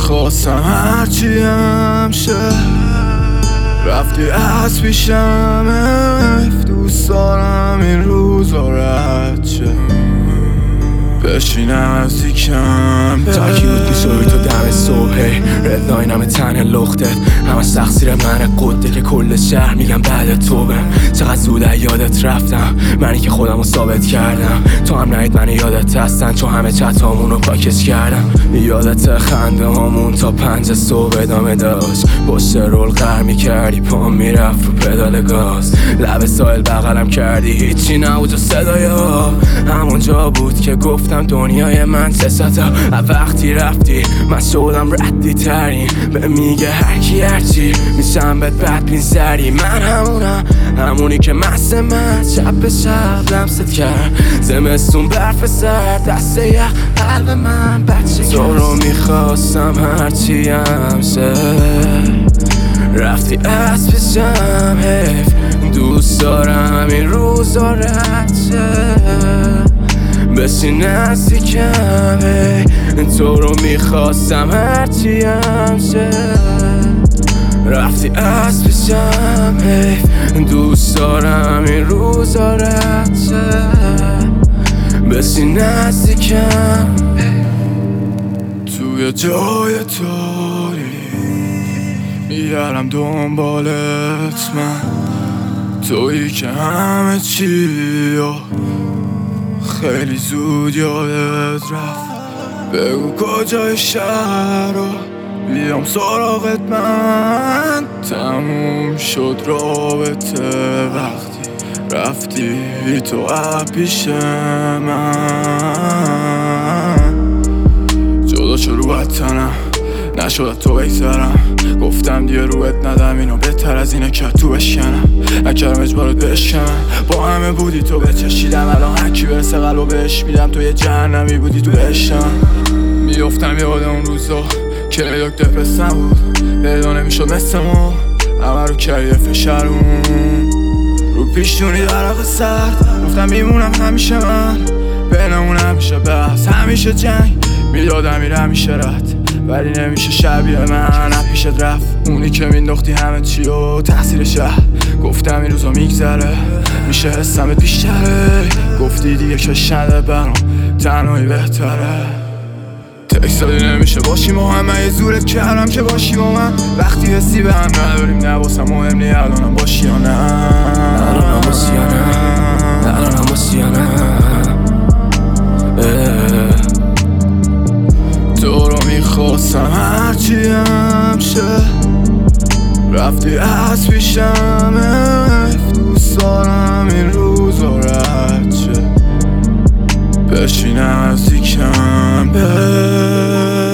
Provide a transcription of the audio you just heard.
میخواستم هرچی هم شه رفتی از پیشم دوست دارم این روزا رد شه بشی نزدیکم تاکی بود میسوی تو دم صبح رد لاینم تن لختت همه تقصیر من قده که کل شهر میگم بعد تو بم چقدر زود یادت رفتم منی که خودمو ثابت کردم تو هم نهید من یادت هستن چون همه چتامونو پاکش کردم یادت خنده هامون تا 5 صبح ادامه داشت پشت رول قهر میکردی پام میرفت رو پدال گاز لب سایل بغلم کردی هیچی نبود و صدای همونجا بود که گفتم دنیای من سساتا وقتی رفتی من شدم ردی ترین به میگه هرکی هرچی میشم بهت بدبین سری من همونی که مست من شب به شب لمست کرد زمستون برف سر دست یخ قلب من بچه تو رو میخواستم هرچی هم شه رفتی از پیشم حیف دوست دارم این روزا رد شه بسی نزدیکم تو رو میخواستم هرچی هم شه رفتی از پیشم دوست دارم این روزا رد شه بسی نزدیکم توی جای تاری میگردم دنبالت من تویی که همه چی خیلی زود یادت رفت بگو کجای شهر رو بیام سراغت من تموم شد رابطه وقتی رفتی تو پیش من جدا شد رو وطنم نشد تو بگذرم گفتم دیگه روت ندم اینو بهتر از اینه که تو بشکنم نکردم اجبارت بشکنم با همه بودی تو بچشیدم الان هرکی برسه قلبو بهش میدم تو یه جهنمی بودی تو عشقم میافتم یاد اون روزا که دکتر پس نبود پیدا نمیشد مثل ما همه رو کردی فشارون رو پیشونی درق سرد گفتم میمونم همیشه من بینمون همیشه بحث همیشه جنگ میدادم میره همیشه رد ولی نمیشه شبیه من پیشت رفت اونی که مینداختی همه چی و تحصیل شهر گفتم این روزا میگذره میشه حسمت بیشتره گفتی دیگه کشنده برام تنهایی بهتره تکسالی نمیشه باشی ما همه یه زورت کردم که باشی با من وقتی حسی به هم نداریم نباسم مهم نی الانم باشی یا نه الانم باشی یا نه الانم باشی یا نه تو رو میخواستم هرچی هم شه رفتی از پیشم دوست دارم این روزا رد شه بشی نزدیکم